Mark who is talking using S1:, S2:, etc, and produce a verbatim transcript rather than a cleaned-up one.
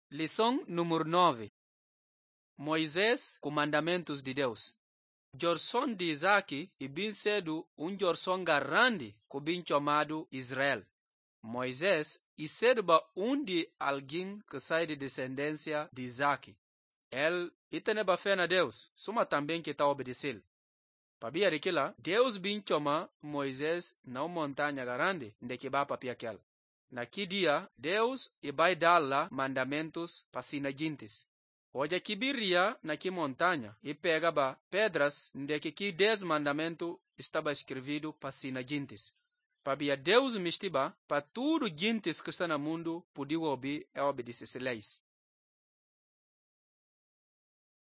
S1: Lição número nove. Moisés com mandamentos de Deus. Jorson de Isaac e bem cedo um Jorson grande que bem chamado Israel. Moisés e serba um de alguém que sai de descendência de Isaac. Ele e teneba fé na Deus, suma também que está obedecendo. Pabia daquela, Deus bem chama Moisés na montanha grande de que vai papia aquela. Naquele dia, Deus e vai dar lá mandamentos para sina gentes. Hoje que biria naquela montanha e pegava pedras de que que dez mandamentos estava escrito para sina gentes. Para Deus mistiba para tudo gentes que está no mundo podia ouvir e obedecer leis.